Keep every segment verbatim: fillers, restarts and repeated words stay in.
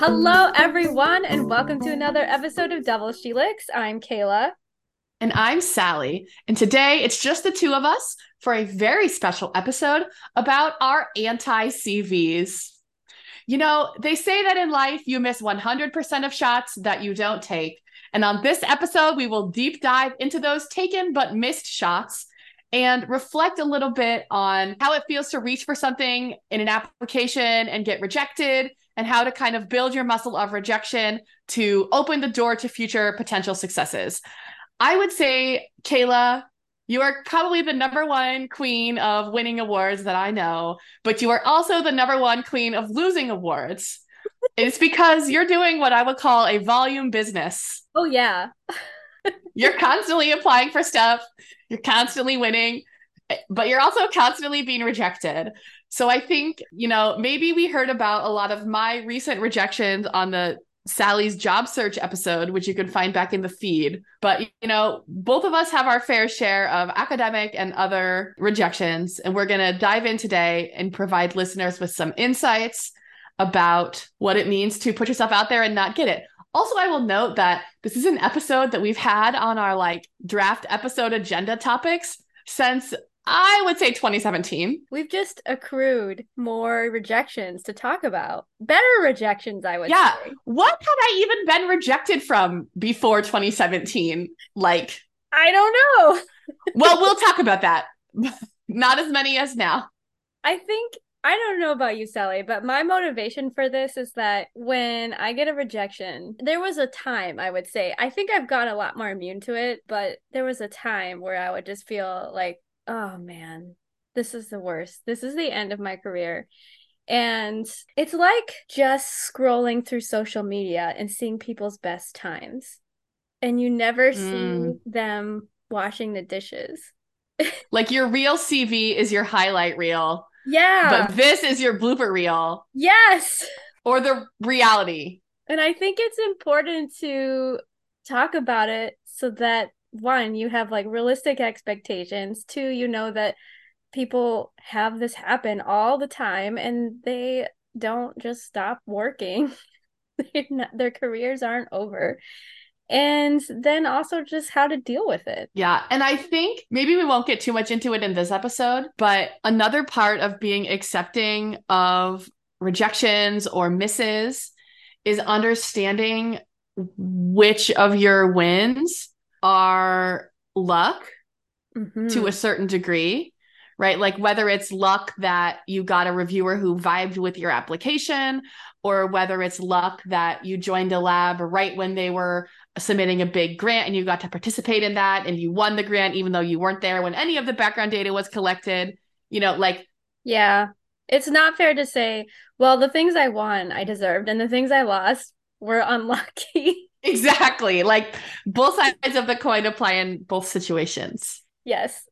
Hello, everyone, and welcome to another episode of Double She Licks. I'm Kayla. And I'm Sally. And today it's just the two of us for a very special episode about our anti C Vs. You know, they say that in life you miss one hundred percent of shots that you don't take. And on this episode, we will deep dive into those taken but missed shots and reflect a little bit on how it feels to reach for something in an application and get rejected, and how to kind of build your muscle of rejection to open the door to future potential successes. I would say, Kayla, you are probably the number one queen of winning awards that I know, but you are also the number one queen of losing awards. It's because you're doing what I would call a volume business. Oh, yeah. You're constantly applying for stuff, you're constantly winning, but you're also constantly being rejected. So I think, you know, maybe we heard about a lot of my recent rejections on the Sally's job search episode, which you can find back in the feed. But, you know, both of us have our fair share of academic and other rejections. And we're going to dive in today and provide listeners with some insights about what it means to put yourself out there and not get it. Also, I will note that this is an episode that we've had on our like draft episode agenda topics since I would say twenty seventeen. We've just accrued more rejections to talk about. Better rejections, I would Yeah. say. What had I even been rejected from before twenty seventeen? Like, I don't know. well, we'll talk about that. Not as many as now. I think, I don't know about you, Sally, but my motivation for this is that when I get a rejection, there was a time, I would say, I think I've gotten a lot more immune to it, but there was a time where I would just feel like, oh man, this is the worst. This is the end of my career. And it's like just scrolling through social media and seeing people's best times. And you never see Mm. them washing the dishes. Like your real C V is your highlight reel, Yeah. but this is your blooper reel Yes. or the reality. And I think it's important to talk about it so that one, you have like realistic expectations. Two, you know that people have this happen all the time and they don't just stop working. Their careers aren't over. And then also just how to deal with it. Yeah. And I think maybe we won't get too much into it in this episode, but another part of being accepting of rejections or misses is understanding which of your wins are luck Mm-hmm. to a certain degree, right? Like whether it's luck that you got a reviewer who vibed with your application, or whether it's luck that you joined a lab right when they were submitting a big grant and you got to participate in that and you won the grant, even though you weren't there when any of the background data was collected, you know, like. Yeah. It's not fair to say, well, the things I won, I deserved, and the things I lost were unlucky. Exactly. Like both sides of the coin apply in both situations. Yes.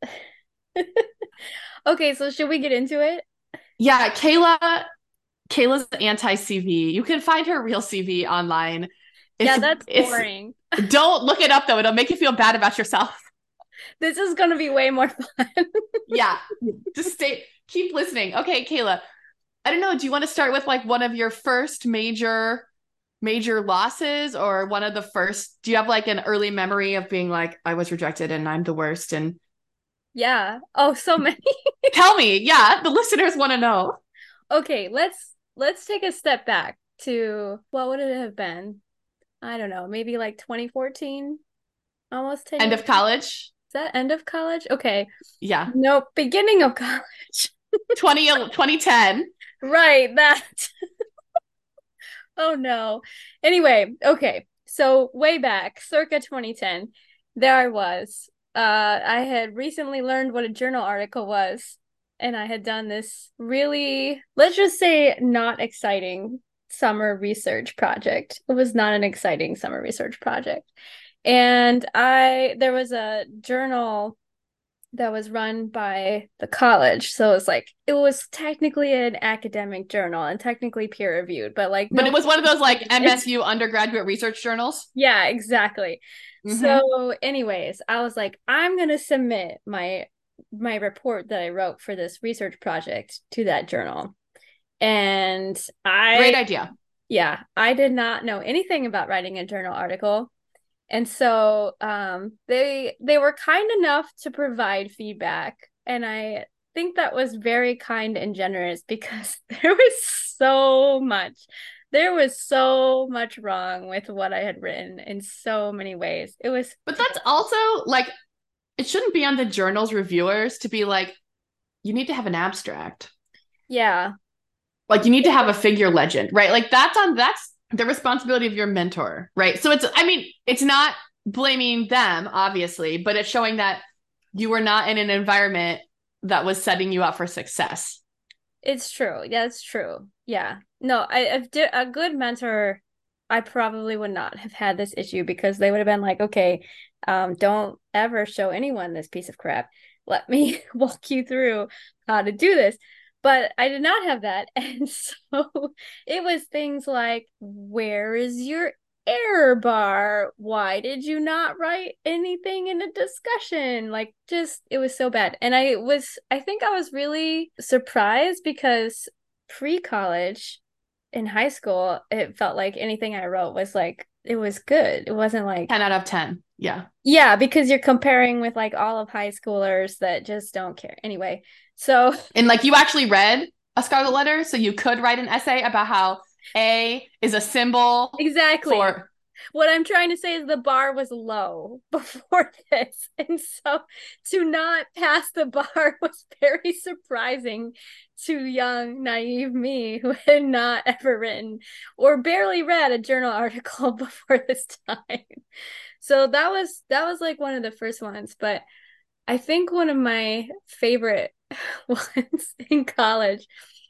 Okay, so should we get into it? Yeah, Kayla, Kayla's anti-C V. You can find her real C V online. It's, Yeah, that's it's, boring. don't look it up though. It'll make you feel bad about yourself. This is going to be way more fun. Yeah, just stay, keep listening. Okay, Kayla, I don't know. Do you want to start with like one of your first major, major losses, or one of the first? Do you have like an early memory of being like, I was rejected and I'm the worst? And Yeah. Oh, so many. tell me, yeah, the listeners want to know. Okay, let's let's take a step back to what would it have been? I don't know, maybe like twenty fourteen, almost ten End years. of college? Is that end of college? Okay. Yeah. Nope, beginning of college. twenty, twenty ten. Right, that. Oh no. Anyway, okay. So way back, circa twenty ten, there I was. Uh, I had recently learned what a journal article was, and I had done this really, let's just say, not exciting summer research project. It was not an exciting summer research project. And I, there was a journal that was run by the college. So it was like, it was technically an academic journal and technically peer reviewed, but like, But no, it was one of those like M S U undergraduate research journals. yeah, exactly. Mm-hmm. So, anyways, I was like, I'm gonna submit my my report that I wrote for this research project to that journal. And I Great idea. Yeah, I did not know anything about writing a journal article. And so um they they were kind enough to provide feedback. And I think that was very kind and generous because there was so much. There was so much wrong with what I had written in so many ways. It was But that's also like, it shouldn't be on the journal's reviewers to be like, you need to have an abstract. yeah. Like you need to have a figure legend, right? Like that's on that's the responsibility of your mentor, right? So it's I mean, it's not blaming them, obviously, but it's showing that you were not in an environment that was setting you up for success. It's true. Yeah, it's true. Yeah. No, I if di- a good mentor, I probably would not have had this issue because they would have been like, okay, um, don't ever show anyone this piece of crap. Let me walk you through how to do this. But I did not have that. And so it was things like, where is your error bar? Why did you not write anything in a discussion? Like, just it was so bad. And I was, I think I was really surprised because pre college in high school, it felt like anything I wrote was like, it was good. It wasn't like, ten out of ten. Yeah. yeah, because you're comparing with like all of high schoolers that just don't care. Anyway, so And like you actually read a Scarlet Letter, so you could write an essay about how A is a symbol exactly. for. What I'm trying to say is the bar was low before this. And so to not pass the bar was very surprising to young, naive me who had not ever written or barely read a journal article before this time. So that was that was like one of the first ones. But I think one of my favorite ones in college,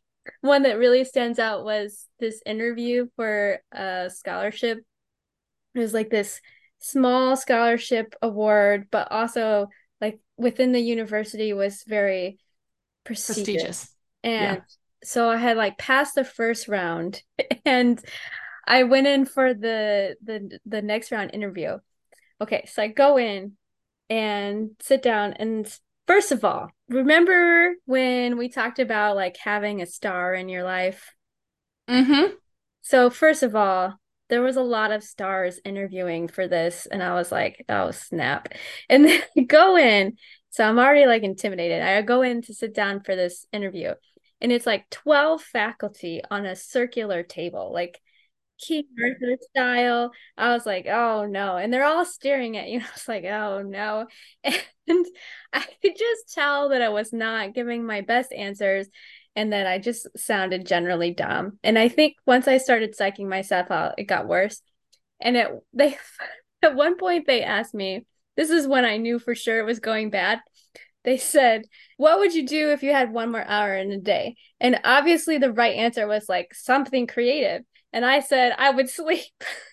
one that really stands out was this interview for a scholarship. It was like this small scholarship award, but also like within the university was very prestigious. Prestigious. And Yeah. so I had like passed the first round and I went in for the the the next round interview. Okay, so I go in and sit down and first of all, remember when we talked about like having a star in your life? Mm-hmm. So first of all, there was a lot of stars interviewing for this, and I was like, oh snap. And then I go in, so I'm already like intimidated. I go in to sit down for this interview, and it's like twelve faculty on a circular table, like King Arthur style. I was like, oh no. And they're all staring at you. I was like, oh no. And I could just tell that I was not giving my best answers and that I just sounded generally dumb. And I think once I started psyching myself out, it got worse. And it they at one point they asked me, this is when I knew for sure it was going bad. They said, what would you do if you had one more hour in a day? And obviously the right answer was like something creative. And I said, I would sleep.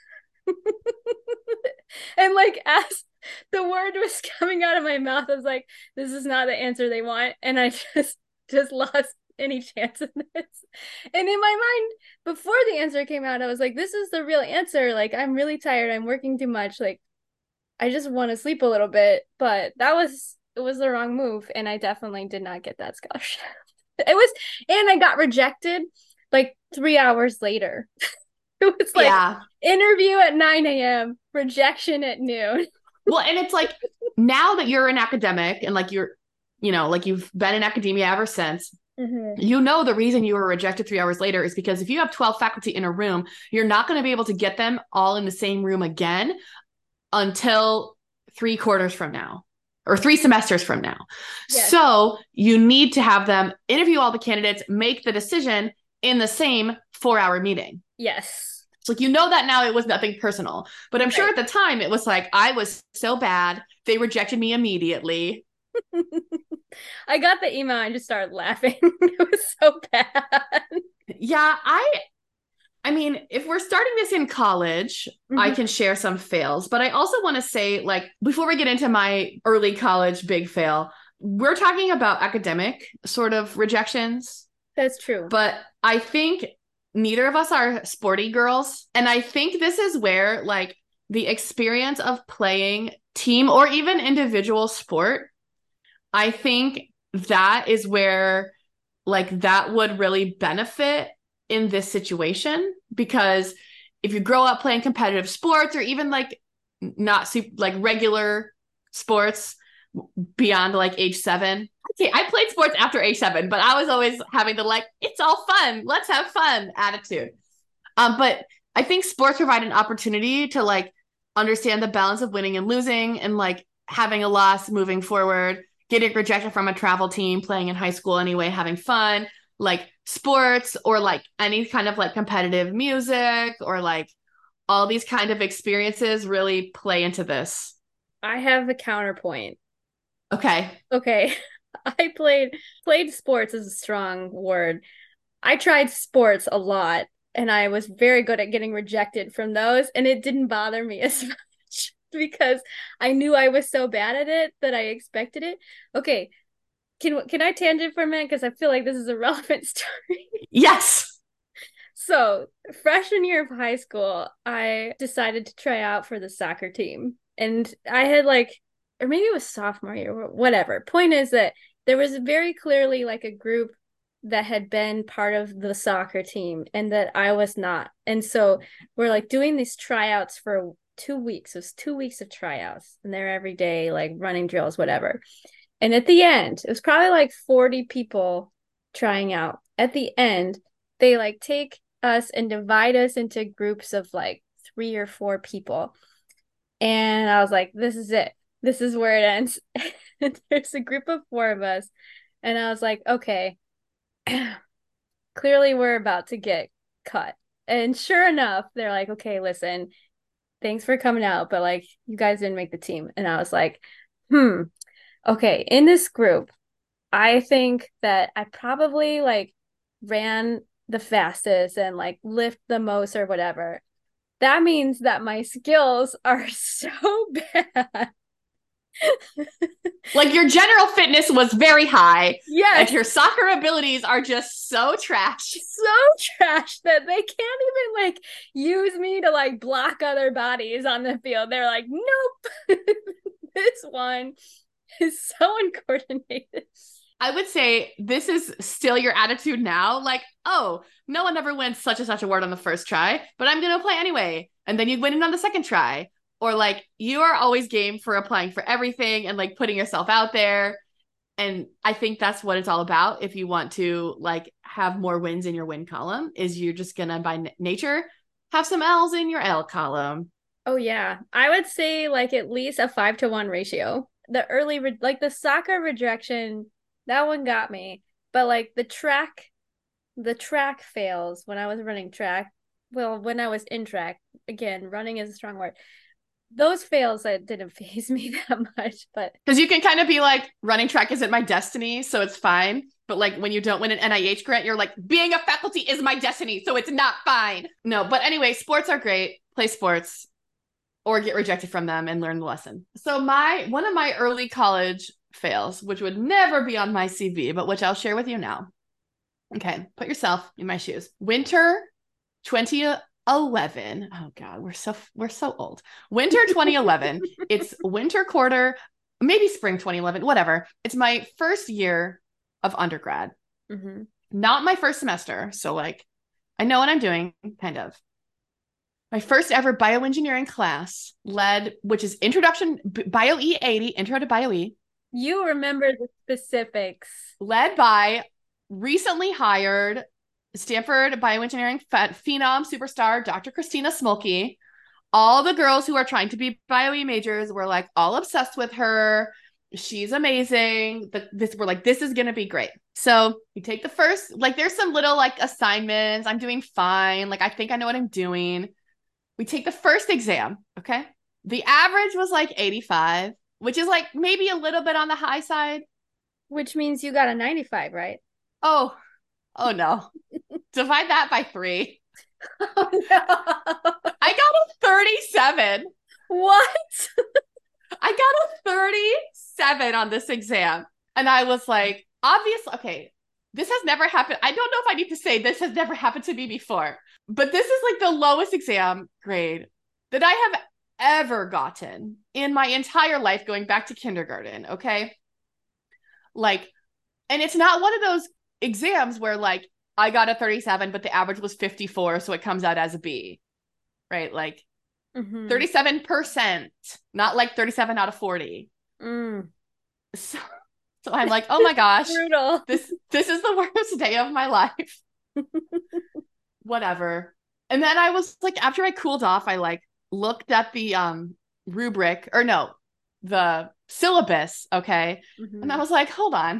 And like as the word was coming out of my mouth, I was like, this is not the answer they want. And I just just lost any chance in this. And in my mind, before the answer came out, I was like, this is the real answer. Like, I'm really tired. I'm working too much. Like, I just want to sleep a little bit. But that was it was the wrong move. And I definitely did not get that scholarship. It was, and I got rejected like three hours later. It was like Yeah. interview at nine a.m., rejection at noon. Well, and it's like now that you're an academic and like you're, you know, like you've been in academia ever since, Mm-hmm. you know, the reason you were rejected three hours later is because if you have twelve faculty in a room, you're not going to be able to get them all in the same room again until three quarters from now or three semesters from now. Yes. So you need to have them interview all the candidates, make the decision in the same four hour meeting. Yes. It's like, you know that now it was nothing personal, but I'm Right. sure at the time it was like, I was so bad. They rejected me immediately. I got the email and just started laughing. It was so bad. Yeah, I I mean, if we're starting this in college, mm-hmm. I can share some fails, but I also want to say, like, before we get into my early college big fail, we're talking about academic sort of rejections. That's true. But I think neither of us are sporty girls. And I think this is where, like, the experience of playing team or even individual sport, I think that is where, like, that would really benefit in this situation, because if you grow up playing competitive sports or even like not super, like regular sports beyond like age seven. Okay, I played sports after age seven, but I was always having the like, it's all fun, let's have fun attitude. Um, but I think sports provide an opportunity to like understand the balance of winning and losing and like having a loss moving forward, getting rejected from a travel team, playing in high school anyway, having fun, like sports or like any kind of like competitive music or like all these kind of experiences really play into this. I have a counterpoint. Okay. Okay. I played played sports is a strong word. I tried sports a lot and I was very good at getting rejected from those, and it didn't bother me as much because I knew I was so bad at it that I expected it. Okay. Can can I tangent for a minute because I feel like this is a relevant story? Yes. So, freshman year of high school, I decided to try out for the soccer team. And I had like, or maybe it was sophomore year, whatever. Point is that there was very clearly like a group that had been part of the soccer team and that I was not. And so we're like doing these tryouts for two weeks. It was two weeks of tryouts, and they're every day, like running drills, whatever. And at the end, it was probably like forty people trying out. At the end, they like take us and divide us into groups of like three or four people. And I was like, this is it. This is where it ends. And there's a group of four of us. And I was like, okay, clearly we're about to get cut. And sure enough, they're like, okay, listen, thanks for coming out, but like, you guys didn't make the team. And I was like, hmm, okay, in this group, I think that I probably like ran the fastest and like lift the most or whatever. That means that my skills are so bad. Like your general fitness was very high. Yes. And your soccer abilities are just so trash. So trash that they can't even like use me to like block other bodies on the field. They're like, nope. This one is so uncoordinated. I would say this is still your attitude now. Like, oh, no one ever wins such and such a word on the first try, but I'm going to play anyway. And then you win it on the second try. Or like, you are always game for applying for everything and like putting yourself out there. And I think that's what it's all about. If you want to like have more wins in your win column, is you're just going to, by n- nature, have some L's in your L column. Oh, yeah. I would say like at least a five to one ratio. The early, re- like the soccer rejection, that one got me. But like the track, the track fails when I was running track. Well, when I was in track, again, running is a strong word. Those fails that didn't faze me that much, but because you can kind of be like, running track isn't my destiny, so it's fine. But like when you don't win an N I H grant, you're like, being a faculty is my destiny, so it's not fine. No, but anyway, sports are great. Play sports or get rejected from them and learn the lesson. So my one of my early college fails, which would never be on my C V, but which I'll share with you now. Okay, put yourself in my shoes. Winter twenty eleven. Oh God, we're so we're so old. Winter twenty eleven. It's winter quarter, maybe spring twenty eleven, whatever. It's my first year of undergrad. mm-hmm. Not my first semester. So like, I know what I'm doing, kind of. My first ever bioengineering class led, which is introduction, Bio E eighty, intro to Bio E. You remember the specifics. Led by recently hired Stanford bioengineering phenom superstar, Doctor Christina Smolke. All the girls who are trying to be Bio-E majors were like all obsessed with her. She's amazing. The, this we're like, this is gonna be great. So we take the first, like there's some little like assignments. I'm doing fine. Like I think I know what I'm doing. We take the first exam. Okay. The average was like eighty-five, which is like maybe a little bit on the high side. Which means you got a ninety-five, right? Oh, oh no. Divide that by three. Oh, no. I got a thirty-seven. What? I got a thirty-seven on this exam. And I was like, obviously, okay, this has never happened. I don't know if I need to say this has never happened to me before, but this is like the lowest exam grade that I have ever gotten in my entire life going back to kindergarten. Okay. Like, and it's not one of those exams where like I got a thirty-seven, but the average was fifty-four, so it comes out as a B, right? Like mm-hmm. thirty-seven percent, not like thirty-seven out of forty. Mm. So, so I'm like, oh my gosh, brutal. This this is the worst day of my life. Whatever. And then I was like, after I cooled off, I like looked at the um rubric, or no, the syllabus, okay? Mm-hmm. And I was like, hold on.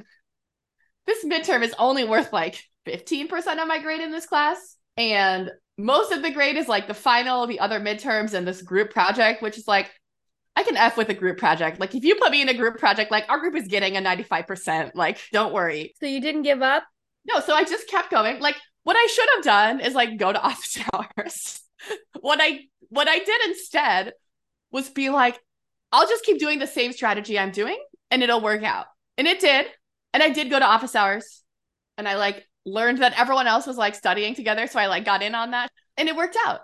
This midterm is only worth like fifteen percent of my grade in this class. And most of the grade is like the final, the other midterms, and this group project, which is like, I can F with a group project. Like if you put me in a group project, like our group is getting a ninety-five percent. Like, don't worry. So you didn't give up? No, so I just kept going. Like what I should have done is like go to office hours. what I what I did instead was be like, I'll just keep doing the same strategy I'm doing and it'll work out. And it did. And I did go to office hours. And I like learned that everyone else was like studying together. So I like got in on that and it worked out.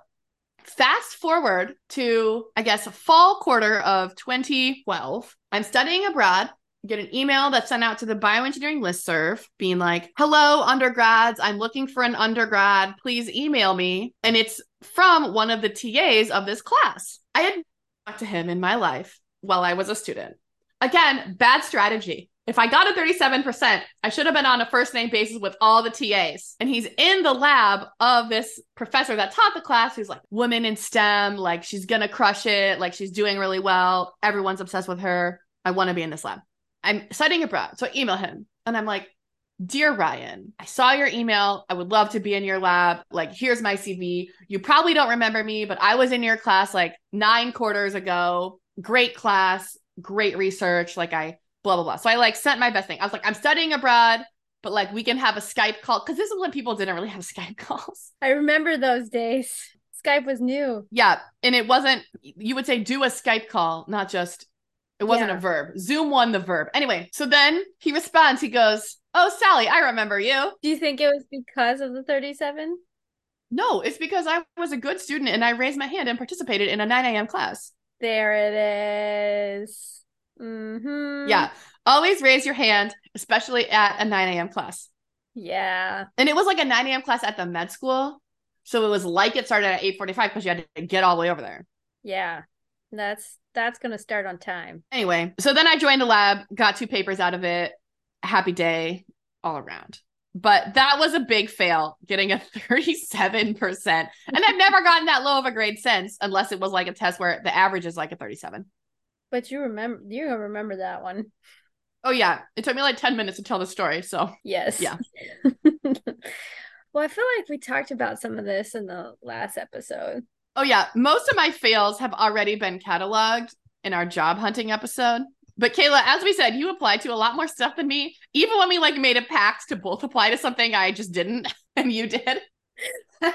Fast forward to, I guess, fall quarter of twenty twelve. I'm studying abroad. Get an email that's sent out to the bioengineering listserv being like, hello, undergrads. I'm looking for an undergrad. Please email me. And it's from one of the T As of this class. I had talked to him in my life while I was a student. Again, bad strategy. If I got a thirty-seven percent, I should have been on a first name basis with all the T As. And he's in the lab of this professor that taught the class who's like, woman in STEM, like she's going to crush it. Like she's doing really well. Everyone's obsessed with her. I want to be in this lab. I'm studying abroad. So I email him and I'm like, dear Ryan, I saw your email. I would love to be in your lab. Like, here's my C V. You probably don't remember me, but I was in your class like nine quarters ago. Great class, great research. Like I, blah, blah, blah. So I like sent my best thing. I was like, I'm studying abroad, but like we can have a Skype call. Cause this is when people didn't really have Skype calls. I remember those days. Skype was new. Yeah. And it wasn't, you would say do a Skype call, not just, it wasn't yeah. a verb. Zoom won the verb. Anyway, so then he responds, he goes, oh, Sally, I remember you. Do you think it was because of the thirty-seven? No, it's because I was a good student and I raised my hand and participated in a nine a.m. class. There it is. Mm-hmm. Yeah. Always raise your hand, especially at a nine a.m. class. Yeah. And it was like a nine a.m. class at the med school. So it was like it started at eight forty-five because you had to get all the way over there. Yeah. That's that's going to start on time. Anyway, so then I joined the lab, got two papers out of it. Happy day all around. But that was a big fail, getting a thirty-seven percent. And I've never gotten that low of a grade since, unless it was like a test where the average is like a thirty-seven. But you remember, you remember that one. Oh, yeah. It took me like ten minutes to tell the story. So, yes. Yeah. Well, I feel like we talked about some of this in the last episode. Oh, yeah. Most of my fails have already been cataloged in our job hunting episode. But Kayla, as we said, you applied to a lot more stuff than me. Even when we like made a pact to both apply to something, I just didn't, and you did. Do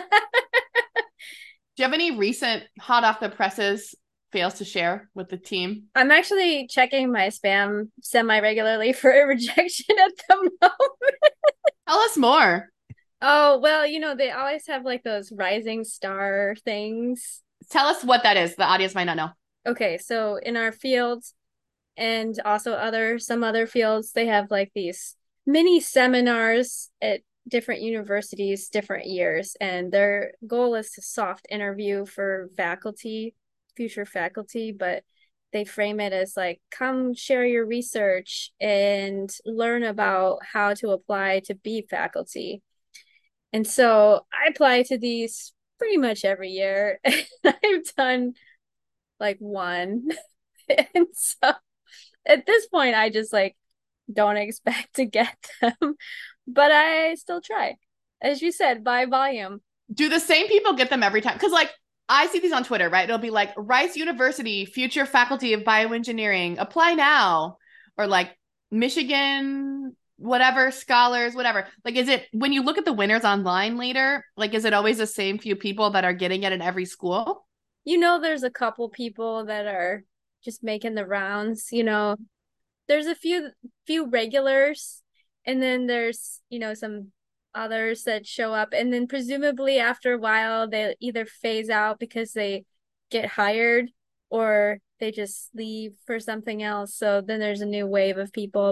you have any recent hot off the presses fails to share with the team? I'm actually checking my spam semi-regularly for a rejection at the moment. Tell us more. Oh, well, you know, they always have like those rising star things. Tell us what that is. The audience might not know. Okay, so in our fields and also other some other fields, they have like these mini seminars at different universities, different years, and their goal is to soft interview for faculty, future faculty, but they frame it as like, come share your research and learn about how to apply to be faculty. And so I apply to these pretty much every year. I've done like one. And so at this point, I just like don't expect to get them, but I still try. As you said, by volume. Do the same people get them every time? Because like I see these on Twitter, right? It'll be like Rice University, future faculty of bioengineering, apply now. Or like Michigan, whatever, scholars, whatever. Like, is it, when you look at the winners online later, like, is it always the same few people that are getting it in every school? You know, there's a couple people that are just making the rounds, you know. There's a few few regulars, and then there's, you know, some others that show up, and then presumably after a while they either phase out because they get hired or they just leave for something else. So then there's a new wave of people, but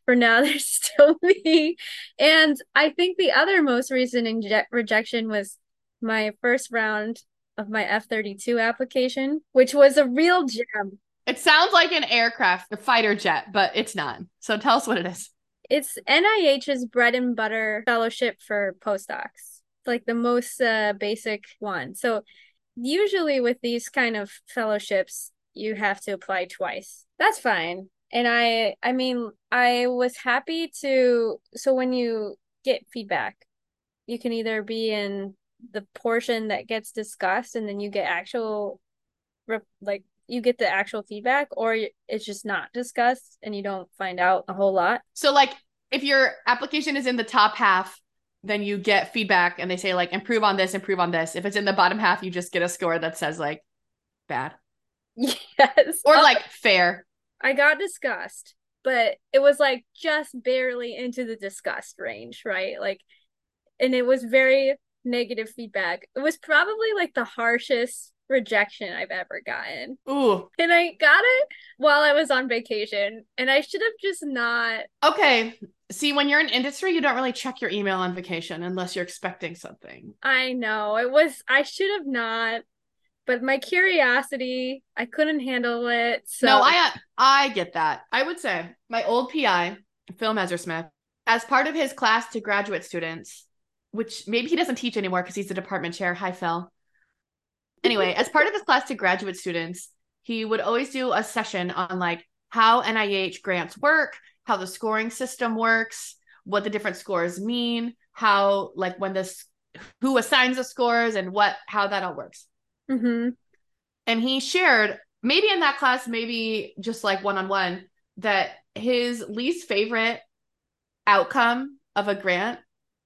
for now, there's still me. And I think the other most recent inje- rejection was my first round of my F thirty-two application, which was a real gem. It sounds like an aircraft, a fighter jet, but it's not. So tell us what it is. It's N I H's bread and butter fellowship for postdocs. It's like the most uh, basic one. So usually with these kind of fellowships, you have to apply twice. That's fine. And I I mean, I was happy to so when you get feedback, you can either be in the portion that gets discussed and then you get actual like you get the actual feedback, or it's just not discussed and you don't find out a whole lot. So like if your application is in the top half, then you get feedback and they say like improve on this, improve on this. If it's in the bottom half, you just get a score that says like bad. Yes. Or like fair. I got discussed, but it was like just barely into the discussed range, right? Like, and it was very negative feedback. It was probably like the harshest rejection I've ever gotten. Ooh. And I got it while I was on vacation, and I should have just not. Okay. See, when you're in industry, you don't really check your email on vacation unless you're expecting something. I know. It was, I should have not, but my curiosity, I couldn't handle it. So No, I I get that. I would say my old P I, Phil Messersmith, as part of his class to graduate students, which maybe he doesn't teach anymore because he's the department chair. Hi, Phil. Anyway, as part of his class to graduate students, he would always do a session on like how N I H grants work, how the scoring system works, what the different scores mean, how like when this, who assigns the scores and what, how that all works. Mm-hmm. And he shared, maybe in that class, maybe just like one-on-one, that his least favorite outcome of a grant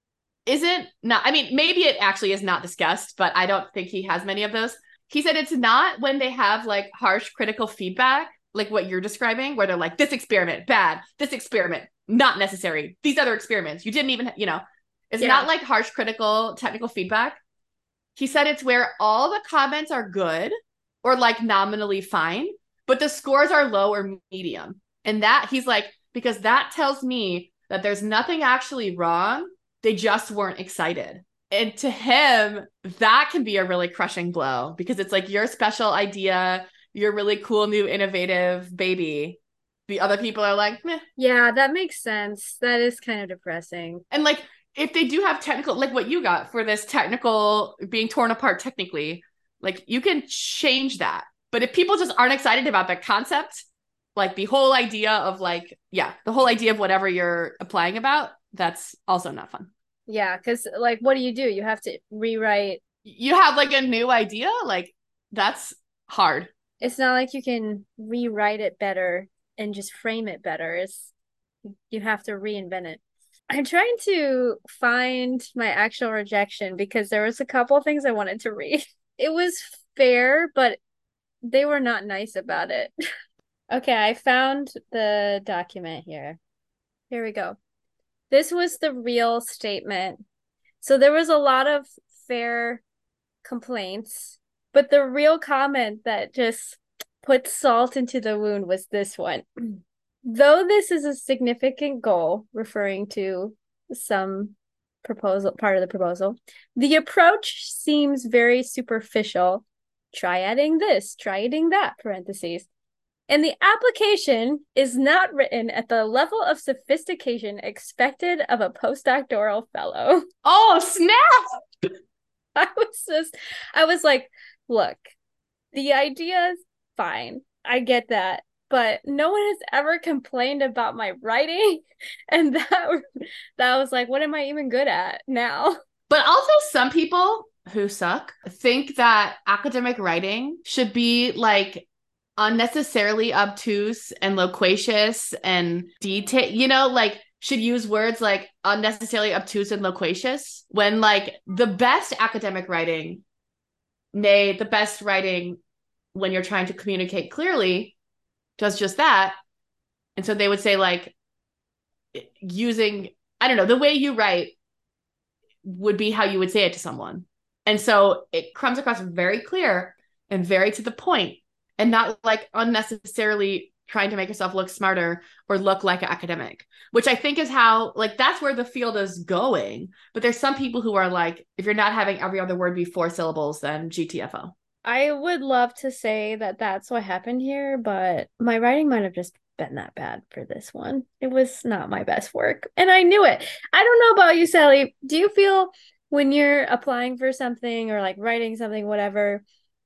isn't not, I mean, maybe it actually is not discussed, but I don't think he has many of those. He said it's not when they have like harsh critical feedback, like what you're describing, where they're like, this experiment, bad, this experiment, not necessary, these other experiments, you didn't even, you know, it's yeah. not like harsh critical technical feedback. He said it's where all the comments are good or like nominally fine, but the scores are low or medium. And that he's like, because that tells me that there's nothing actually wrong. They just weren't excited. And to him, that can be a really crushing blow because it's like your special idea, your really cool, new, innovative baby. The other people are like, meh. Yeah, that makes sense. That is kind of depressing. And like, if they do have technical, like what you got for this technical being torn apart technically, like you can change that. But if people just aren't excited about the concept, like the whole idea of like, yeah, the whole idea of whatever you're applying about, that's also not fun. Yeah, because like, what do you do? You have to rewrite. You have like a new idea, like that's hard. It's not like you can rewrite it better and just frame it better. It's you have to reinvent it. I'm trying to find my actual rejection because there was a couple of things I wanted to read. It was fair, but they were not nice about it. Okay, I found the document here. Here we go. This was the real statement. So there was a lot of fair complaints, but the real comment that just put salt into the wound was this one. Though this is a significant goal, referring to some proposal, part of the proposal, the approach seems very superficial. Try adding this, try adding that, parentheses. And the application is not written at the level of sophistication expected of a postdoctoral fellow. Oh, snap! I was just, I was like, look, the idea is fine. I get that. But no one has ever complained about my writing. And that, that was like, what am I even good at now? But also some people who suck think that academic writing should be like unnecessarily obtuse and loquacious and detail, you know, like should use words like unnecessarily obtuse and loquacious when like the best academic writing, nay, the best writing when you're trying to communicate clearly does just that. And so they would say like using, I don't know, the way you write would be how you would say it to someone. And so it comes across very clear and very to the point and not like unnecessarily trying to make yourself look smarter or look like an academic, which I think is how, like, that's where the field is going. But there's some people who are like, if you're not having every other word be four syllables, then G T F O. I would love to say that that's what happened here, but my writing might have just been that bad for this one. It was not my best work, and I knew it. I don't know about you, Sally. Do you feel when you're applying for something or like writing something, whatever,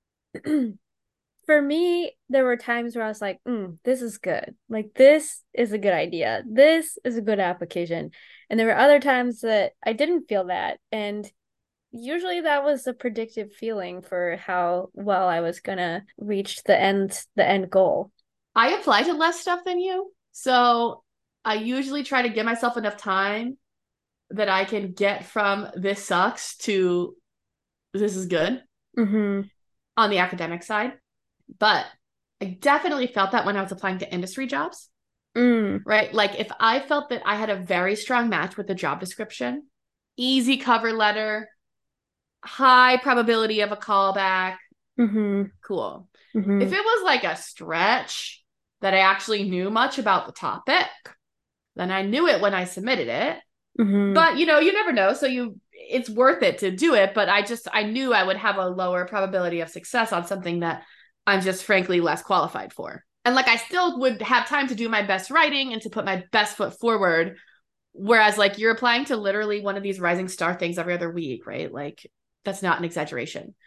for me, there were times where I was like, mm, this is good. Like, this is a good idea. This is a good application. And there were other times that I didn't feel that. And usually that was a predictive feeling for how well I was gonna reach the end the end goal. I apply to less stuff than you. So I usually try to give myself enough time that I can get from this sucks to this is good Mm-hmm. on the academic side. But I definitely felt that when I was applying to industry jobs, Mm. right? Like if I felt that I had a very strong match with the job description, easy cover letter, high probability of a callback, Mm-hmm. cool. Mm-hmm. If it was like a stretch that I actually knew much about the topic, then I knew it when I submitted it. Mm-hmm. But, you know, you never know. So you, it's worth it to do it. But I just, I knew I would have a lower probability of success on something that I'm just frankly less qualified for. And like, I still would have time to do my best writing and to put my best foot forward. Whereas like you're applying to literally one of these rising star things every other week, right? Like that's not an exaggeration.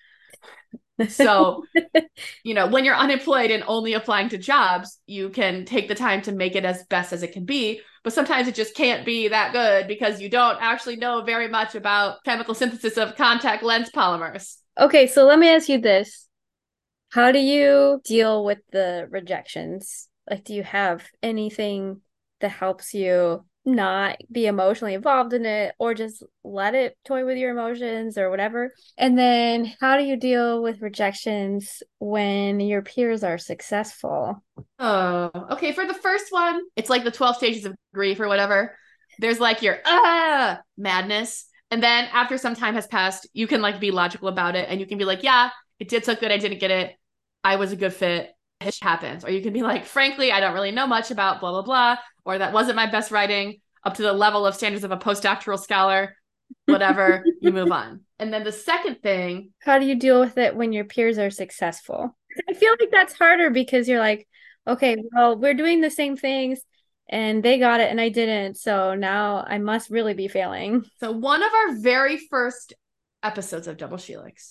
So, you know, when you're unemployed and only applying to jobs, you can take the time to make it as best as it can be. But sometimes it just can't be that good because you don't actually know very much about chemical synthesis of contact lens polymers. Okay, so let me ask you this. How do you deal with the rejections? Like, do you have anything that helps you not be emotionally involved in it or just let it toy with your emotions or whatever? And then how do you deal with rejections when your peers are successful? Oh, okay. For the first one, it's like the twelve stages of grief or whatever. There's like your ah madness. And then after some time has passed, you can like be logical about it and you can be like, yeah, it did so good. I didn't get it. I was a good fit. It happens. Or you can be like, frankly, I don't really know much about blah, blah, blah. Or that wasn't my best writing up to the level of standards of a postdoctoral scholar, whatever, you move on. And then the second thing. How do you deal with it when your peers are successful? I feel like that's harder because you're like, okay, well, we're doing the same things and they got it and I didn't. So now I must really be failing. So one of our very first episodes of Double Helix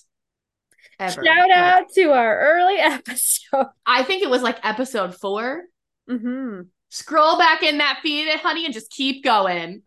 ever. Shout out like, to our early episode. I think it was like episode four. Mm-hmm. Scroll back in that feed, honey, and just keep going.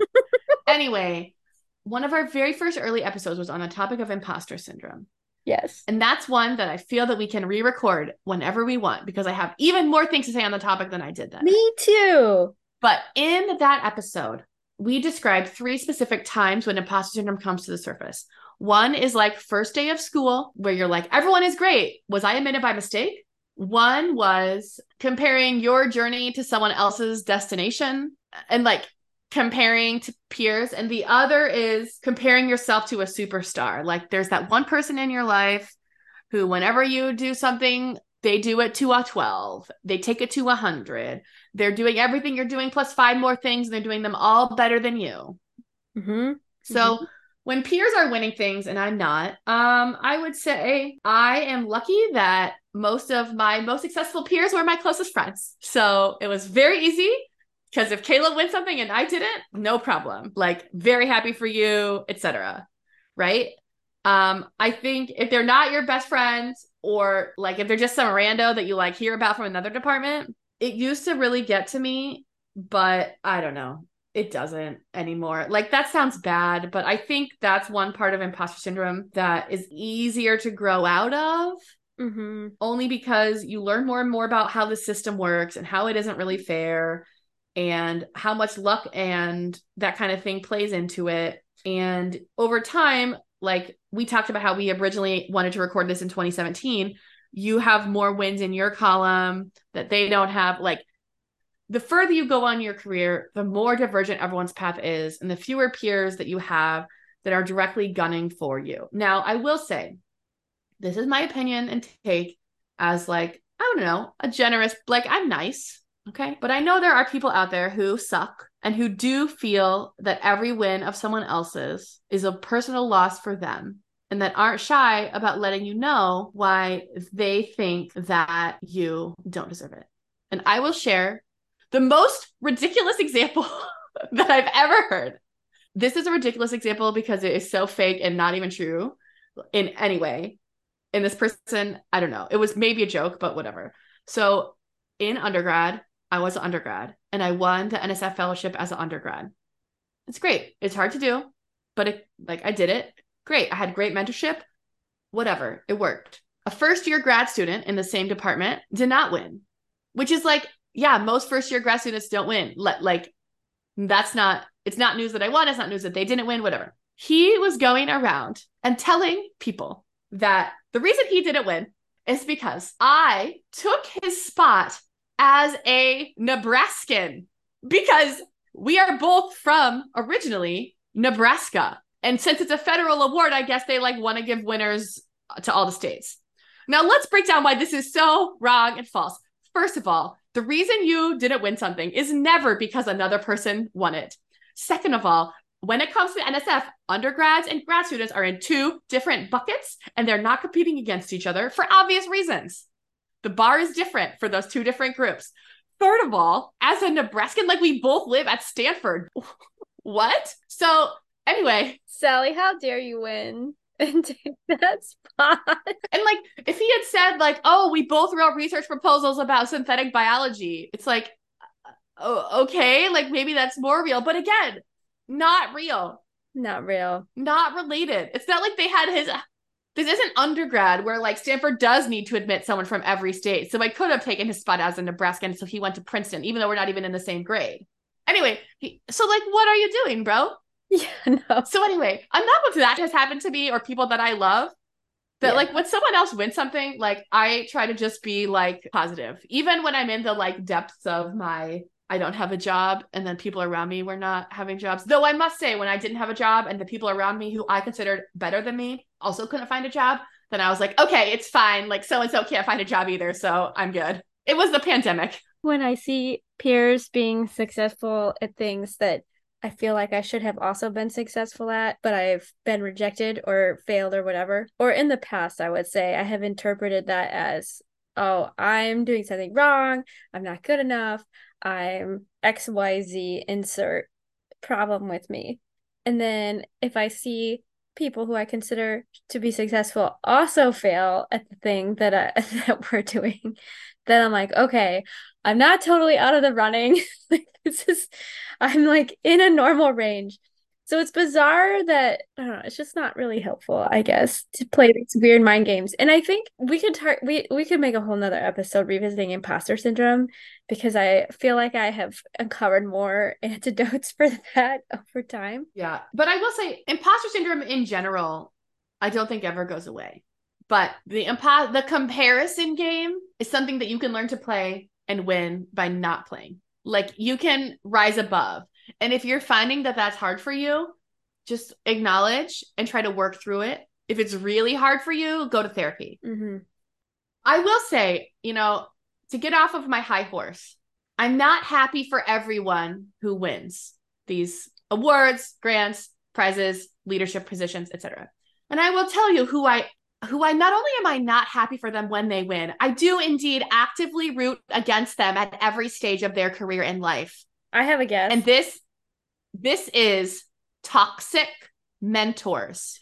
Anyway, one of our very first early episodes was on the topic of imposter syndrome. Yes. And that's one that I feel that we can re-record whenever we want because I have even more things to say on the topic than I did then. Me too. But in that episode, we described three specific times when imposter syndrome comes to the surface. One is like first day of school where you're like, everyone is great. Was I admitted by mistake? One was comparing your journey to someone else's destination and like comparing to peers. And the other is comparing yourself to a superstar. Like there's that one person in your life who, whenever you do something, they do it to a twelve. They take it to a hundred. They're doing everything you're doing plus five more things. And they're doing them all better than you. Mm-hmm. So mm-hmm. when peers are winning things and I'm not, um, I would say I am lucky that most of my most successful peers were my closest friends. So it was very easy because if Caleb wins something and I didn't, no problem. Like very happy for you, et cetera. Right? Um, I think if they're not your best friends or like if they're just some rando that you like hear about from another department, it used to really get to me, but I don't know. It doesn't anymore. Like that sounds bad, but I think that's one part of imposter syndrome that is easier to grow out of. Mm-hmm. Only because you learn more and more about how the system works and how it isn't really fair and how much luck and that kind of thing plays into it. And over time, like we talked about how we originally wanted to record this in twenty seventeen, you have more wins in your column that they don't have. Like the further you go on your career, the more divergent everyone's path is and the fewer peers that you have that are directly gunning for you. Now, I will say, this is my opinion and take as like, I don't know, a generous, like I'm nice. Okay. But I know there are people out there who suck and who do feel that every win of someone else's is a personal loss for them, and that aren't shy about letting you know why they think that you don't deserve it. And I will share the most ridiculous example that I've ever heard. This is a ridiculous example because it is so fake and not even true in any way. And this person, I don't know, it was maybe a joke, but whatever. So in undergrad, I was an undergrad and I won the N S F fellowship as an undergrad. It's great. It's hard to do, but it, like I did it. Great. I had great mentorship. Whatever. It worked. A first year grad student in the same department did not win, which is like, yeah, most first year grad students don't win. Like, that's not, it's not news that I won. It's not news that they didn't win, whatever. He was going around and telling people that the reason he didn't win is because I took his spot as a Nebraskan, because we are both from originally Nebraska. And since it's a federal award, I guess they like want to give winners to all the states. Now let's break down why this is so wrong and false. First of all, the reason you didn't win something is never because another person won it. Second of all, when it comes to N S F, undergrads and grad students are in two different buckets and they're not competing against each other for obvious reasons. The bar is different for those two different groups. Third of all, as a Nebraskan, like we both live at Stanford. What? So anyway. Sally, how dare you win and take that spot? And like, if he had said like, oh, we both wrote research proposals about synthetic biology, it's like, oh, okay, like maybe that's more real. But again, not real. Not real. Not related. It's not like they had his... This isn't undergrad where like Stanford does need to admit someone from every state. So I could have taken his spot as a Nebraskan. So he went to Princeton, even though we're not even in the same grade. Anyway, he, so like, what are you doing, bro? Yeah, no. So anyway, enough of that has happened to me or people that I love. That yeah. Like when someone else wins something, like I try to just be like positive. Even when I'm in the like depths of my, I don't have a job and then people around me were not having jobs. Though I must say, when I didn't have a job and the people around me who I considered better than me also couldn't find a job, then I was like, okay, it's fine. Like so-and-so can't find a job either, so I'm good. It was the pandemic. When I see peers being successful at things that I feel like I should have also been successful at, but I've been rejected or failed or whatever, or in the past, I would say, I have interpreted that as, oh, I'm doing something wrong. I'm not good enough. I'm X Y Z, insert problem with me. And then if I see people who I consider to be successful also fail at the thing that I, that we're doing, then I'm like, okay, I'm not totally out of the running. Like this is, I'm like in a normal range. So it's bizarre that, I don't know, it's just not really helpful, I guess, to play these weird mind games. And I think we could tar- we we could make a whole nother episode revisiting imposter syndrome, because I feel like I have uncovered more antidotes for that over time. Yeah. But I will say imposter syndrome in general, I don't think ever goes away. But the impo- the comparison game is something that you can learn to play and win by not playing. Like you can rise above. And if you're finding that that's hard for you, just acknowledge and try to work through it. If it's really hard for you, go to therapy. Mm-hmm. I will say, you know, to get off of my high horse, I'm not happy for everyone who wins these awards, grants, prizes, leadership positions, et cetera. And I will tell you who I who I not only am I not happy for them when they win, I do indeed actively root against them at every stage of their career in life. I have a guess. And this, this is toxic mentors.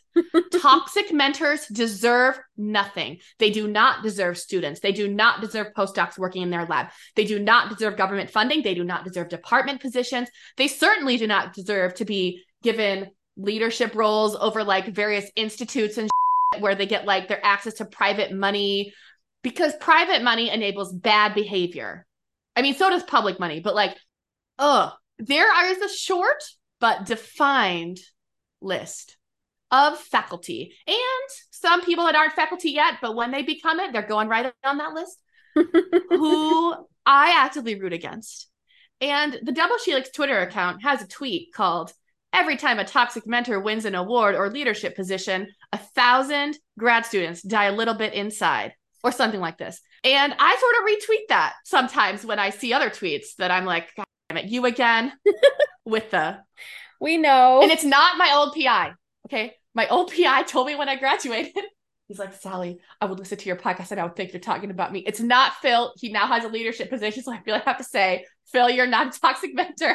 Toxic mentors deserve nothing. They do not deserve students. They do not deserve postdocs working in their lab. They do not deserve government funding. They do not deserve department positions. They certainly do not deserve to be given leadership roles over like various institutes and shit where they get like their access to private money, because private money enables bad behavior. I mean, so does public money, but like, oh, there is a short but defined list of faculty, and some people that aren't faculty yet, but when they become it, they're going right on that list, who I actively root against. And the Double Helix Twitter account has a tweet called, "Every time a toxic mentor wins an award or leadership position, a thousand grad students die a little bit inside," or something like this. And I sort of retweet that sometimes when I see other tweets that I'm like, God damn it, you again with the. We know. And it's not my old P I. Okay. My old P I told me when I graduated, he's like, Sally, I would listen to your podcast and I would think you're talking about me. It's not Phil. He now has a leadership position. So I feel like I have to say, Phil, you're not a toxic mentor.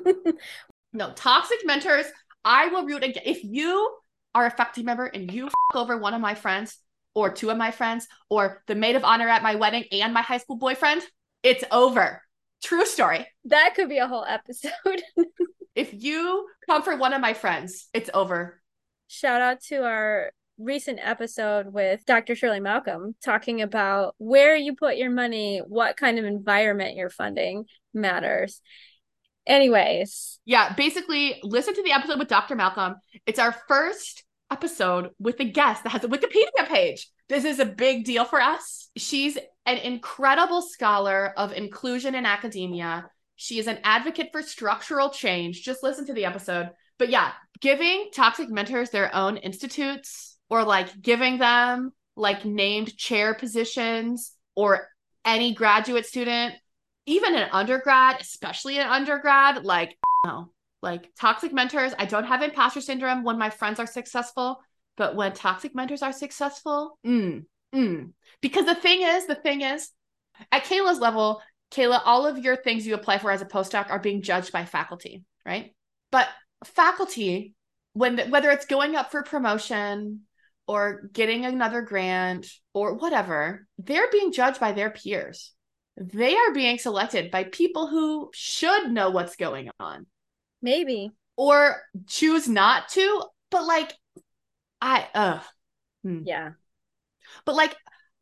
No, toxic mentors, I will root against. If you are a faculty member and you f- over one of my friends or two of my friends or the maid of honor at my wedding and my high school boyfriend, it's over. True story. That could be a whole episode. If you come for one of my friends, it's over. Shout out to our recent episode with Doctor Shirley Malcolm talking about where you put your money, what kind of environment you're funding matters. Anyways. Yeah, basically, listen to the episode with Doctor Malcolm. It's our first episode with a guest that has a Wikipedia page. This is a big deal for us. She's an incredible scholar of inclusion in academia. She is an advocate for structural change. Just listen to the episode. But yeah, giving toxic mentors their own institutes or like giving them like named chair positions or any graduate student, even an undergrad, especially an undergrad, like, no, like toxic mentors. I don't have imposter syndrome when my friends are successful, but when toxic mentors are successful, mm, mm. Because the thing is, the thing is, at Kayla's level, Kayla, all of your things you apply for as a postdoc are being judged by faculty, right? But faculty, when whether it's going up for promotion or getting another grant or whatever, they're being judged by their peers. They are being selected by people who should know what's going on. Maybe. Or choose not to, but like, I, uh. Hmm. Yeah. But like,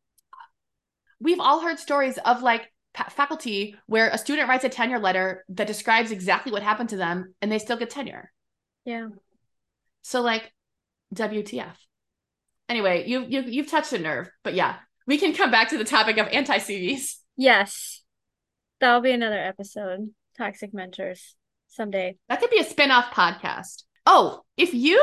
we've all heard stories of like pa- faculty where a student writes a tenure letter that describes exactly what happened to them and they still get tenure. Yeah. So like, W T F. Anyway, you, you, you've touched a nerve, but yeah, we can come back to the topic of anti-C Vs. Yes. That'll be another episode. Toxic mentors someday. That could be a spin-off podcast. Oh, if you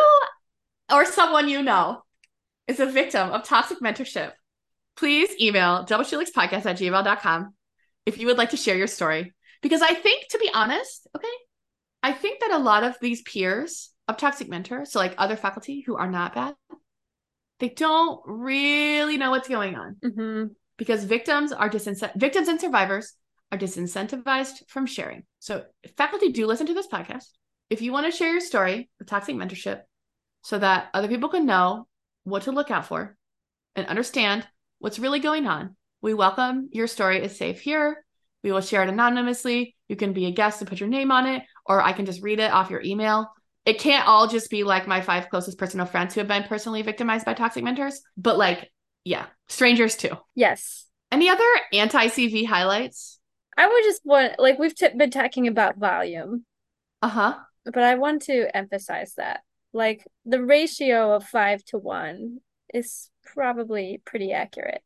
or someone you know is a victim of toxic mentorship, please email doublehelixpodcast at gmail dot com if you would like to share your story. Because I think, to be honest, okay, I think that a lot of these peers of toxic mentors, so like other faculty who are not bad, they don't really know what's going on. Mm-hmm. Because victims are disincentivized, victims and survivors are disincentivized from sharing. So faculty, do listen to this podcast. If you want to share your story of toxic mentorship so that other people can know what to look out for and understand what's really going on, we welcome your story is safe here. We will share it anonymously. You can be a guest and put your name on it, or I can just read it off your email. It can't all just be like my five closest personal friends who have been personally victimized by toxic mentors, but like, yeah, strangers too. Yes. Any other anti-C V highlights? I would just want, like, we've t- been talking about volume. Uh-huh. But I want to emphasize that. Like, the ratio of five to one is probably pretty accurate.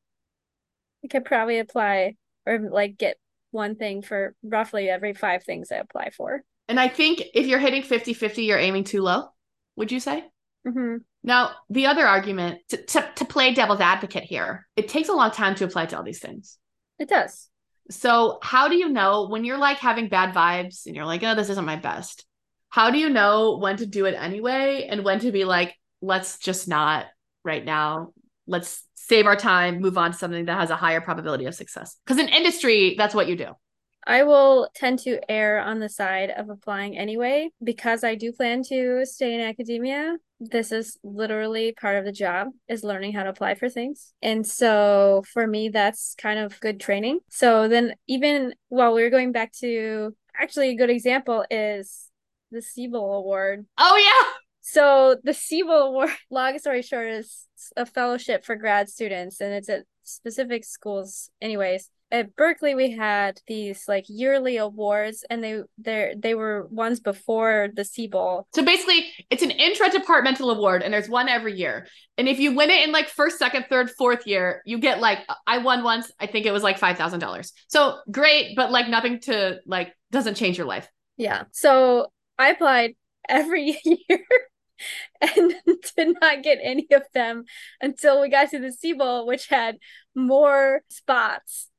You could probably apply or, like, get one thing for roughly every five things I apply for. And I think if you're hitting fifty-fifty, you're aiming too low, would you say? Mm-hmm. Now, the other argument, to, to, to play devil's advocate here, it takes a long time to apply to all these things. It does. So how do you know when you're like having bad vibes and you're like, oh, this isn't my best? How do you know when to do it anyway and when to be like, let's just not right now. Let's save our time, move on to something that has a higher probability of success. Because in industry, that's what you do. I will tend to err on the side of applying anyway, because I do plan to stay in academia. This is literally part of the job, is learning how to apply for things. And so for me, that's kind of good training. So then even while we we're going back to, actually a good example is the Siebel Award. Oh, yeah. So the Siebel Award, long story short, is a fellowship for grad students, and it's at specific schools anyways. At Berkeley, we had these like yearly awards, and they they they were ones before the Siebel. So basically, it's an intra-departmental award, and there's one every year. And if you win it in like first, second, third, fourth year, you get like, I won once, I think it was like five thousand dollars. So great, but like nothing to like, doesn't change your life. Yeah. So I applied every year. And did not get any of them until we got to the C Bowl, which had more spots,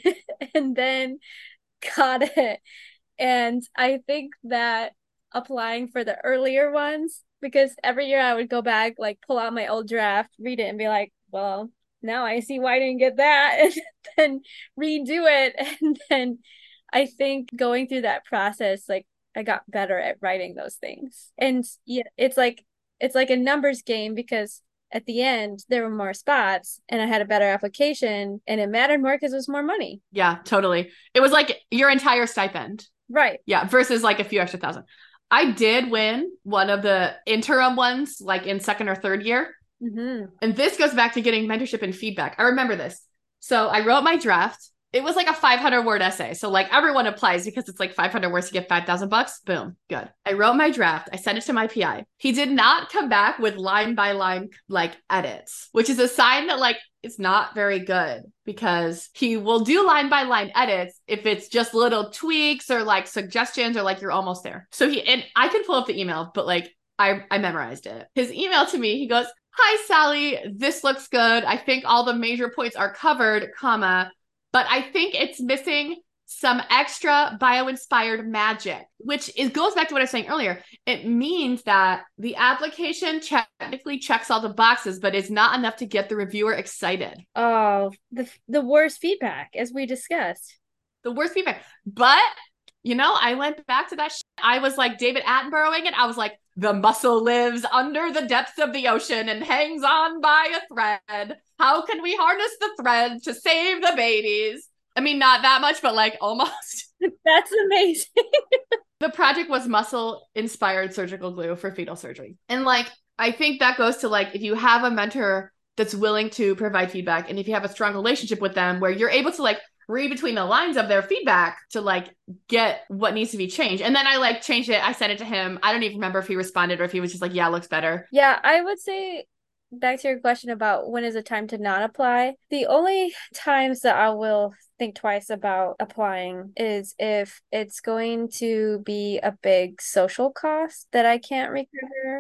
and then got it. And I think that applying for the earlier ones, because every year I would go back, like pull out my old draft, read it, and be like, well, now I see why I didn't get that, and then redo it. And then I think going through that process, like I got better at writing those things. And yeah, it's like it's like a numbers game, because at the end there were more spots and I had a better application, and it mattered more because it was more money. Yeah, totally. It was like your entire stipend. Right. Yeah, versus like a few extra thousand. I did win one of the interim ones, like in second or third year. Mm-hmm. And this goes back to getting mentorship and feedback. I remember this. So I wrote my draft. It was like a five hundred word essay. So like everyone applies because it's like five hundred words to get five thousand bucks. Boom. Good. I wrote my draft. I sent it to my P I. He did not come back with line by line like edits, which is a sign that like it's not very good, because he will do line by line edits if it's just little tweaks or like suggestions or like you're almost there. So he, and I can pull up the email, but like I, I memorized it. His email to me, he goes, "Hi, Sally, this looks good. I think all the major points are covered, comma, but I think it's missing some extra bio-inspired magic," which is goes back to what I was saying earlier. It means that the application technically checks all the boxes, but is not enough to get the reviewer excited. Oh, the the worst feedback, as we discussed. The worst feedback. But, you know, I went back to that shit. I was like David Attenboroughing it. I was like, the muscle lives under the depths of the ocean and hangs on by a thread. How can we harness the thread to save the babies? I mean, not that much, but like almost. That's amazing. The project was muscle-inspired surgical glue for fetal surgery. And like, I think that goes to like, if you have a mentor that's willing to provide feedback, and if you have a strong relationship with them where you're able to like read between the lines of their feedback to like get what needs to be changed. And then I like changed it. I sent it to him. I don't even remember if he responded or if he was just like, yeah, looks better. Yeah, I would say, back to your question about when is a time to not apply, the only times that I will think twice about applying is if it's going to be a big social cost that I can't recover.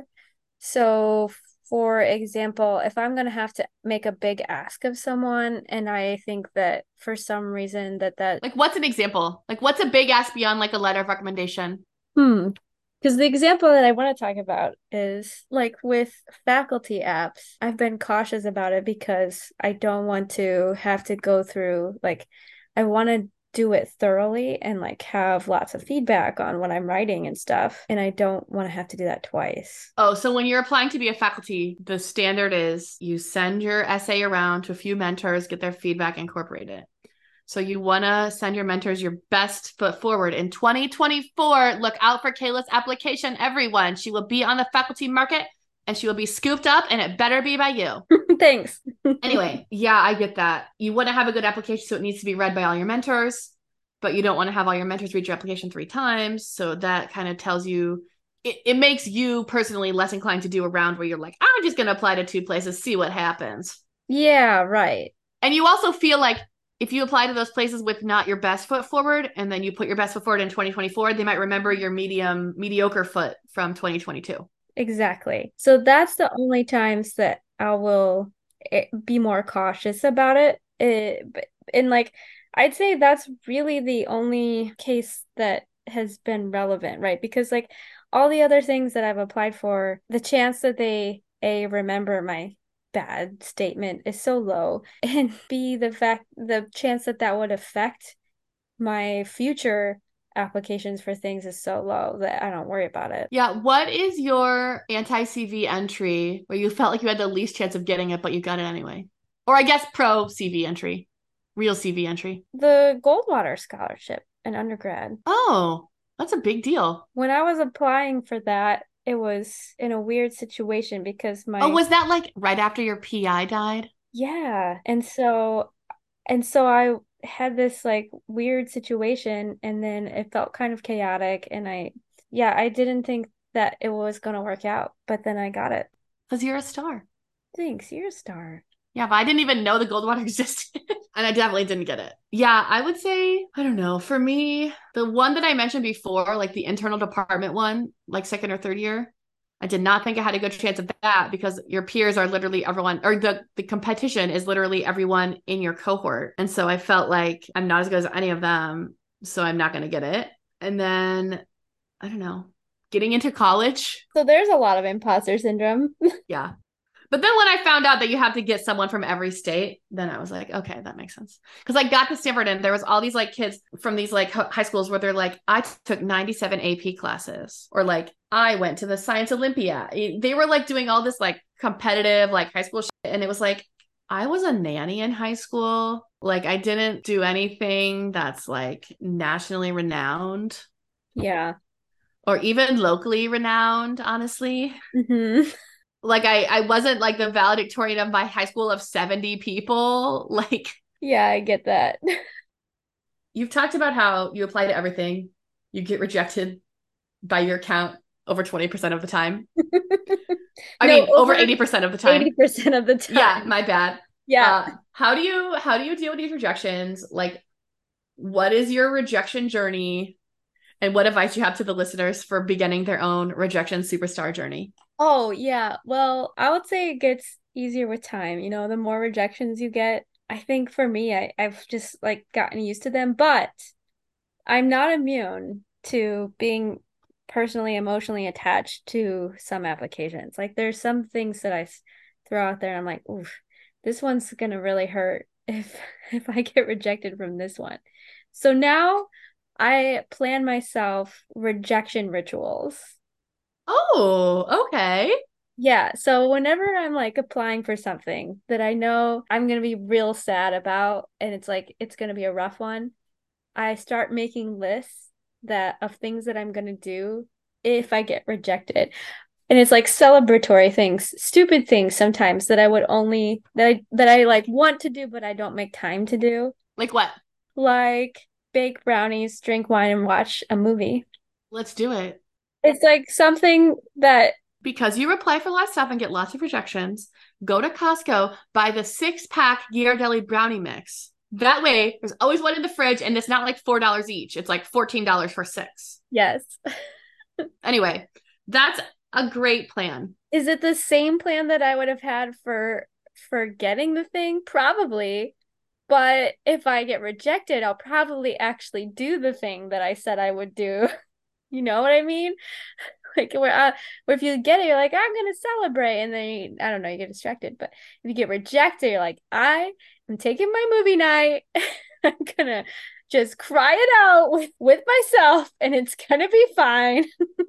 So, for example, if I'm going to have to make a big ask of someone, and I think that for some reason that that Like, what's an example? Like, what's a big ask beyond like a letter of recommendation? hmm because the example that I want to talk about is like with faculty apps, I've been cautious about it because I don't want to have to go through, like, I want to do it thoroughly and like have lots of feedback on what I'm writing and stuff. And I don't want to have to do that twice. Oh, so when you're applying to be a faculty, the standard is you send your essay around to a few mentors, get their feedback, incorporate it. So you want to send your mentors your best foot forward. In twenty twenty-four, look out for Kayla's application, everyone. She will be on the faculty market and she will be scooped up, and it better be by you. Thanks. Anyway, yeah, I get that. You want to have a good application, so it needs to be read by all your mentors, but you don't want to have all your mentors read your application three times. So that kind of tells you, it, it makes you personally less inclined to do a round where you're like, I'm just going to apply to two places, see what happens. Yeah, right. And you also feel like, if you apply to those places with not your best foot forward, and then you put your best foot forward in twenty twenty-four, they might remember your medium, mediocre foot from twenty twenty-two. Exactly. So that's the only times that I will be more cautious about it. it. And like, I'd say that's really the only case that has been relevant, right? Because like all the other things that I've applied for, the chance that they A, remember my bad statement is so low, and B, the fact the chance that that would affect my future applications for things is so low that I don't worry about it. Yeah. What is your anti-C V entry where you felt like you had the least chance of getting it, but you got it anyway? Or I guess pro C V entry, real C V entry. The Goldwater Scholarship in undergrad. Oh, that's a big deal. When I was applying for that, it was in a weird situation because my Oh, was that like right after your P I died? Yeah. And so and so I had this like weird situation, and then it felt kind of chaotic, and I yeah, I didn't think that it was going to work out, but then I got it. Because you're a star. Thanks, you're a star. Yeah, but I didn't even know the Goldwater existed. And I definitely didn't get it. Yeah, I would say, I don't know. For me, the one that I mentioned before, like the internal department one, like second or third year, I did not think I had a good chance of that because your peers are literally everyone, or the, the competition is literally everyone in your cohort. And so I felt like I'm not as good as any of them, so I'm not going to get it. And then, I don't know, getting into college. So there's a lot of imposter syndrome. Yeah. But then when I found out that you have to get someone from every state, then I was like, okay, that makes sense. Because I got to Stanford and there was all these like kids from these like high schools where they're like, I took ninety-seven A P classes, or like I went to the Science Olympia. They were like doing all this like competitive like high school shit. And it was like, I was a nanny in high school. Like I didn't do anything that's like nationally renowned. Yeah. Or even locally renowned, honestly. Mm-hmm. Like I, I wasn't like the valedictorian of my high school of seventy people. Like, yeah, I get that. You've talked about how you apply to everything. You get rejected by your count over twenty percent of the time. I no, mean, over, over eighty percent of the time. eighty percent of the time. Yeah, my bad. Yeah. Uh, how do you how do you deal with these rejections? Like, what is your rejection journey? And what advice you have to the listeners for beginning their own rejection superstar journey? Oh, yeah. Well, I would say it gets easier with time. You know, the more rejections you get, I think for me, I, I've just like gotten used to them, but I'm not immune to being personally emotionally attached to some applications. Like there's some things that I s- throw out there and I'm like, oof, this one's gonna really hurt if if I get rejected from this one. So now I plan myself rejection rituals. Oh, okay. Yeah, so whenever I'm like applying for something that I know I'm gonna be real sad about and it's like it's gonna be a rough one, I start making lists that of things that I'm gonna do if I get rejected. And it's like celebratory things, stupid things sometimes that I would only that I that I like want to do but I don't make time to do. Like what? Like bake brownies, drink wine, and watch a movie. Let's do it. It's like something that Because you apply for lots of stuff and get lots of rejections, go to Costco, buy the six pack Ghirardelli brownie mix. That way, there's always one in the fridge, and it's not like four dollars each. It's like fourteen dollars for six. yes. Anyway, that's a great plan. Is it the same plan that I would have had for for getting the thing? Probably. But if I get rejected, I'll probably actually do the thing that I said I would do. You know what I mean? Like where, uh, where if you get it, you're like, I'm gonna celebrate, and then you, I don't know, you get distracted. But if you get rejected, you're like, I am taking my movie night. I'm gonna just cry it out with, with myself, and it's gonna be fine.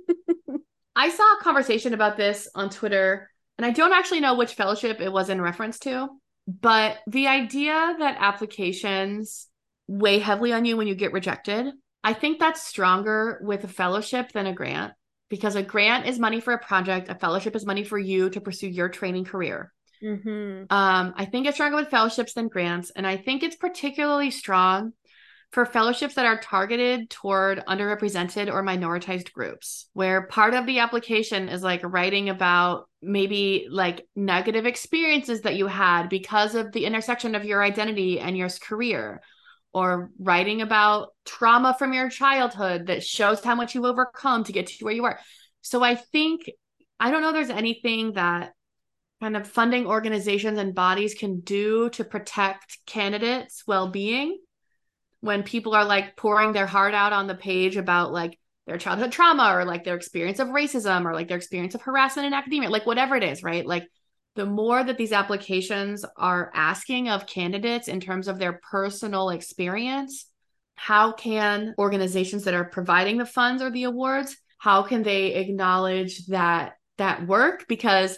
I saw a conversation about this on Twitter, and I don't actually know which fellowship it was in reference to, but the idea that applications weigh heavily on you when you get rejected, I think that's stronger with a fellowship than a grant, because a grant is money for a project, a fellowship is money for you to pursue your training career. Mm-hmm. Um, I think it's stronger with fellowships than grants, and I think it's particularly strong for fellowships that are targeted toward underrepresented or minoritized groups, where part of the application is like writing about maybe like negative experiences that you had because of the intersection of your identity and your career, or writing about trauma from your childhood that shows how much you've overcome to get to where you are. So I think, I don't know, there's anything that kind of funding organizations and bodies can do to protect candidates' well-being when people are like pouring their heart out on the page about like their childhood trauma or like their experience of racism or like their experience of harassment in academia, like whatever it is, right? Like the more that these applications are asking of candidates in terms of their personal experience, how can organizations that are providing the funds or the awards, how can they acknowledge that that work? Because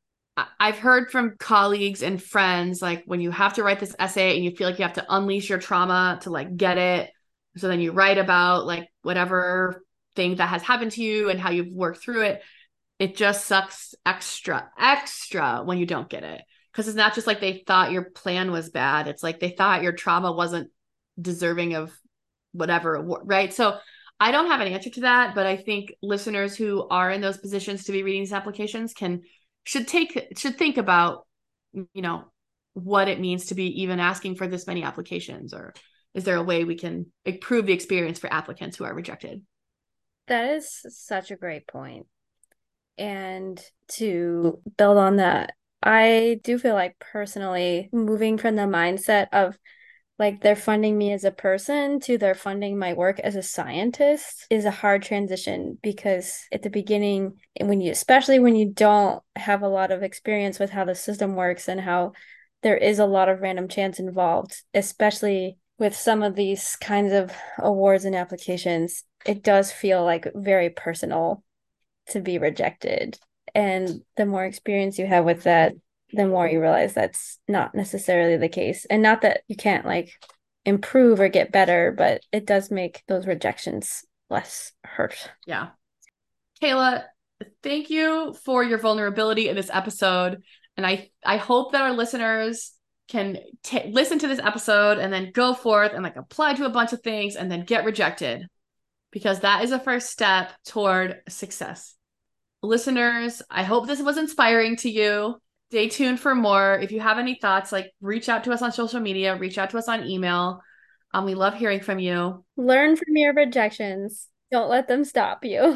I've heard from colleagues and friends, like when you have to write this essay and you feel like you have to unleash your trauma to like get it. So then you write about like whatever thing that has happened to you and how you've worked through it. It just sucks extra, extra when you don't get it. Because it's not just like they thought your plan was bad. It's like they thought your trauma wasn't deserving of whatever, right? So I don't have an answer to that, but I think listeners who are in those positions to be reading these applications can should take should think about, you know, what it means to be even asking for this many applications, or is there a way we can improve the experience for applicants who are rejected? That is such a great point. And to build on that, I do feel like personally moving from the mindset of like they're funding me as a person to they're funding my work as a scientist is a hard transition because at the beginning, and when you, especially when you don't have a lot of experience with how the system works and how there is a lot of random chance involved, especially with some of these kinds of awards and applications, it does feel like very personal to be rejected. And the more experience you have with that, the more you realize that's not necessarily the case. And not that you can't like improve or get better, but it does make those rejections less hurt. Yeah. Kayla, thank you for your vulnerability in this episode. And I, I hope that our listeners can t- listen to this episode and then go forth and like apply to a bunch of things and then get rejected, because that is a first step toward success. Listeners, I hope this was inspiring to you. Stay tuned for more. If you have any thoughts, like reach out to us on social media, reach out to us on email. Um, we love hearing from you. Learn from your rejections. Don't let them stop you.